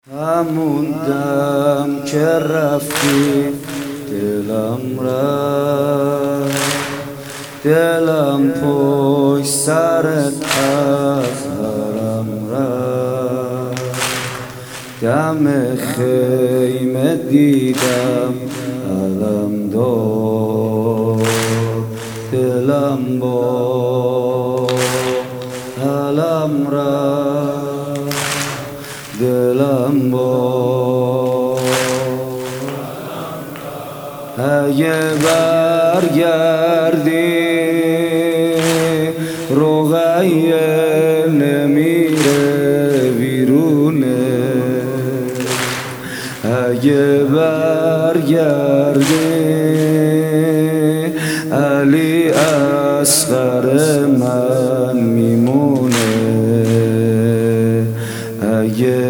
همون دم که رفتی دلم رفت، دلم پشت سرت از حرم رفت. دم خیمه دیدم علم داد، دلم با علم رفت، دلم با اگه برگردی رقیه نمیره بیرونه، اگه برگردی علی اصغر من میمونه، اگه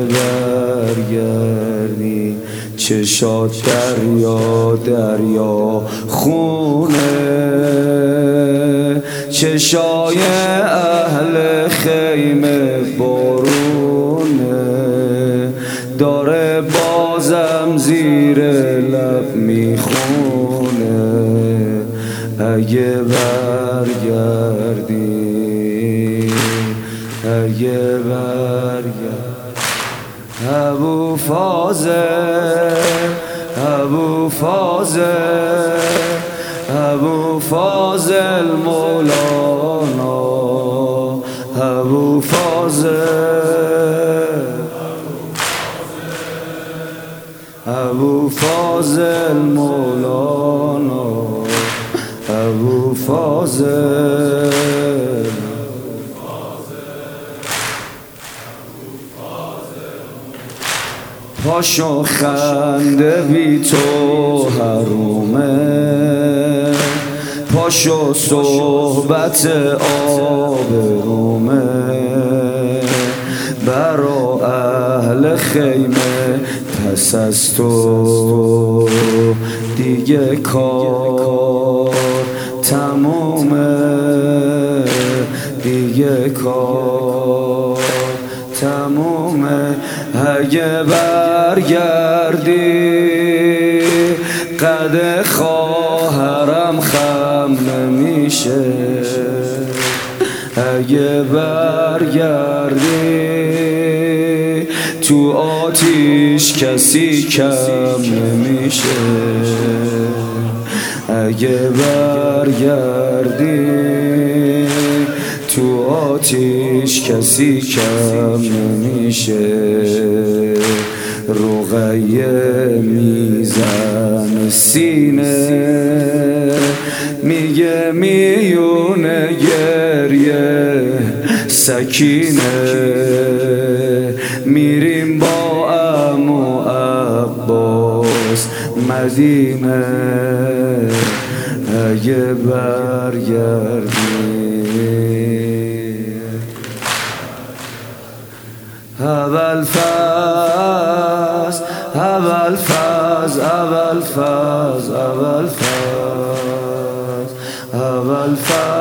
برگردی چشات دریا دریا خونه، چشای اهل خیمه بارونه، داره بازم زیر لب میخونه، اگه برگردی اگه برگردی. ابو فاضل ابو فاضل ابو فاضل مولانا، ابو فاضل ابو فاضل مولانا، ابو فاضل. پاشو خنده بی تو حرومه، پاشو صحبت آبرومه، برا اهل خیمه پس از تو دیگه کار تمومه، دیگه کار تمومه، اگه برگردی قد خواهرم خم نمیشه، اگه برگردی تو آتیش کسی کم نمیشه، اگه برگردی تو آتیش کسی کم نمیشه، رقیه میزن سینه میگه میونه گریه سکینه، میریم با عمو عباس مدینه، اگه برگردی. اول فاز اول فاز اول فاز اول فاز اول فاز